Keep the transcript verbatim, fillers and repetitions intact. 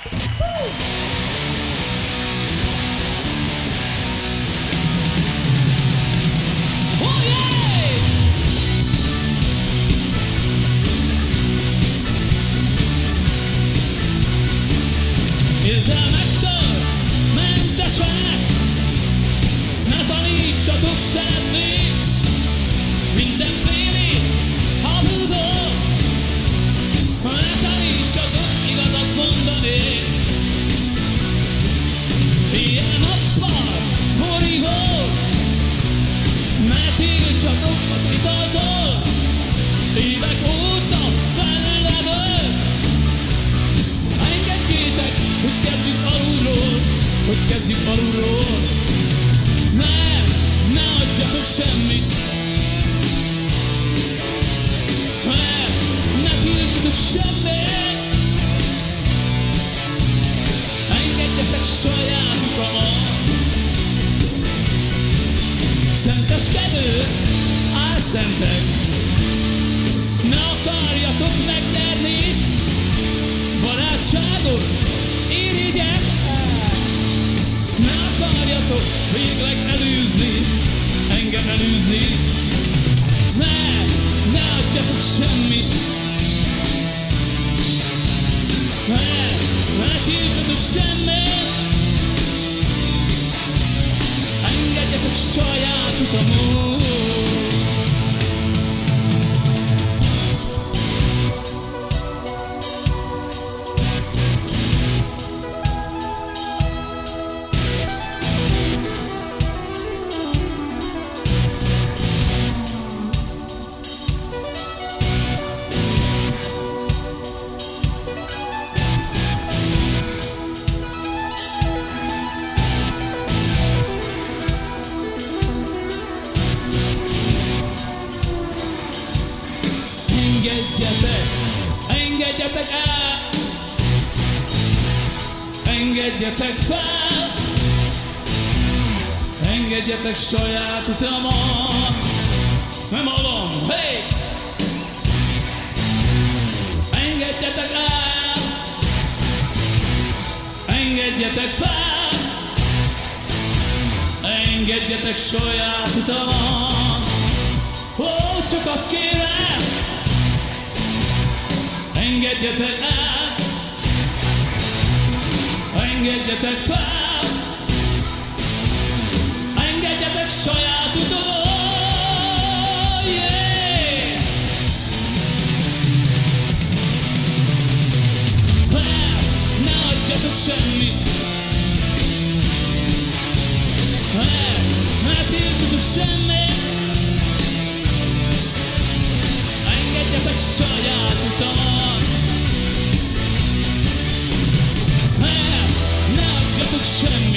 Érzelmektől mentesek, ne tanítsatok szeretni mindenféle habudó, ne tanítsatok igazat mondani. Ilyen nappal borívó, ne tiltsatok az italtól, évek óta fellevő. Engedjétek, hogy kezdjük alulról, hogy kezdjük alulról. Ne, ne adjatok semmit. Ne, ne tiltsatok semmit. Engedjetek sajátukat. Szenteskedő, álszentek, ne akarjatok megnyerni barátságos irigyek. Ne akarjatok végleg elűzni, engem elűzni. Ne, ne adjatok semmit. Ne, ne tiltsatok semmit. Engedjetek saját utamon. Engedjetek, engedjetek el, engedjetek fel, engedjetek saját utamon. Nem hallom, hey! Engedjetek el, engedjetek fel, engedjetek saját utamon. Ó, csak azt kérem, engedjetek el, engedjetek fel, engedjetek saját utamon. Yeah! Well, ne adjatok semmit. Well, ne tiltsatok semmit. Engedjetek saját utamon. Ne, ne adjatok semmit.